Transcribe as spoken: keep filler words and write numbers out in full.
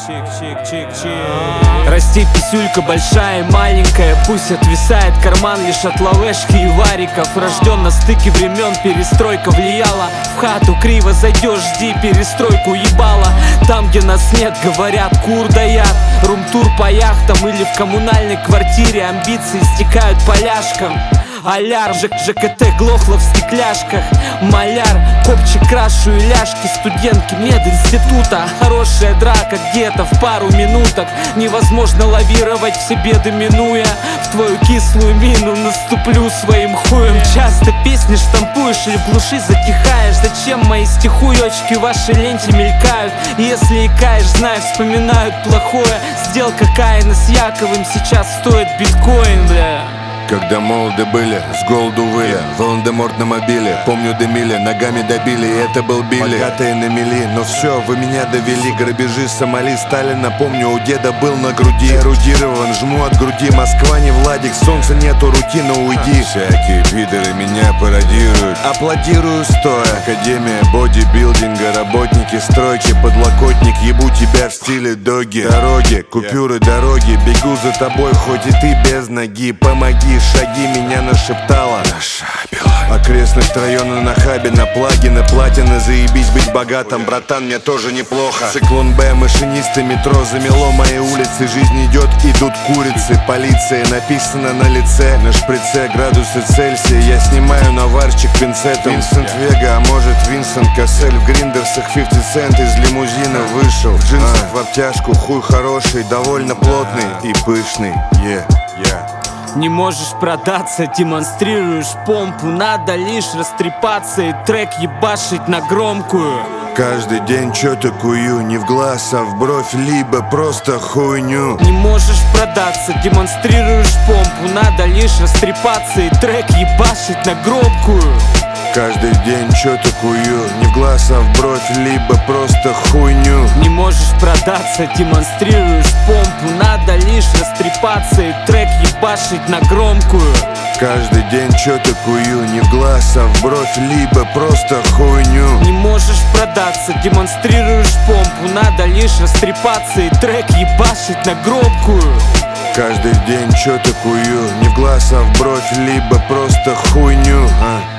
Расти писюлька большая и маленькая, пусть отвисает карман лишь от лавешки и вариков. Рожден на стыке времен, перестройка влияла. В хату криво зайдешь, жди перестройку ебала. Там, где нас нет, говорят, кур даят. Рум-тур по яхтам или в коммунальной квартире. Амбиции стекают поляшкам. Аляр, ЖКТ глохло в стекляшках. Маляр, копчик крашу и ляжки. Студентки мединститута. Хорошая драка где-то в пару минуток. Невозможно лавировать, все беды минуя. В твою кислую мину наступлю своим хуем. Часто песни штампуешь или в глуши затихаешь. Зачем мои стихуёчки в вашей ленте мелькают? Если икаешь, знай, вспоминают плохое. Сделка Каина с Яковым сейчас стоит биткоин, бля. Когда молоды были, с голоду выли, Волан-де-Морт на мобиле, помню дымили, ногами добили, и это был Билли. Богатые на мели, но все, вы меня довели. Грабежи Сомали, Сталина, помню, у деда был на груди. Эрудирован, жму от груди, Москва не Владик, солнца нету, рутина, уйди. Всякие пидоры меня пародируют, аплодирую стоя. Академия бодибилдинга, работники стройки, подлокотник, ебу тебя в стиле доги. Дороги, купюры, дороги, бегу за тобой, хоть и ты без ноги, помоги. Шаги меня нашептала, нашабила. Окрестность района на хабе, на плагины, платины. Заебись быть богатым, братан, мне тоже неплохо. Циклон Б, машинисты метро замело мои улицы. Жизнь идет, идут курицы. Полиция написано на лице, на шприце градусы Цельсия. Я снимаю наварчик пинцетом. Винсент Вега, а может Винсент Кассель. В гриндерсах пятьдесят цент из лимузина вышел. В джинсах а. в обтяжку, хуй хороший, довольно плотный и пышный. Yeah, yeah. Не можешь продаться, демонстрируешь помпу. Надо лишь растрепаться и трек ебашить на громкую. Каждый день чё-то кую, не в глаз, а в бровь, либо просто хуйню. Не можешь продаться, демонстрируешь помпу. Надо лишь растрепаться и трек ебашить на громкую. Каждый день чё-то кую, не в глаз, а в бровь, либо просто хуйню. Не можешь продаться, демонстрируешь помпу. Надо лишь растрепаться и трек ебашить на громкую. Каждый день чё-то кую, не в глаз, а в бровь, либо просто хуйню. Не можешь продаться, демонстрируешь помпу. Надо лишь растрепаться и трек ебашить на громкую. Каждый день чё-то кую, не в глаз, а в бровь, либо просто хуйню. а.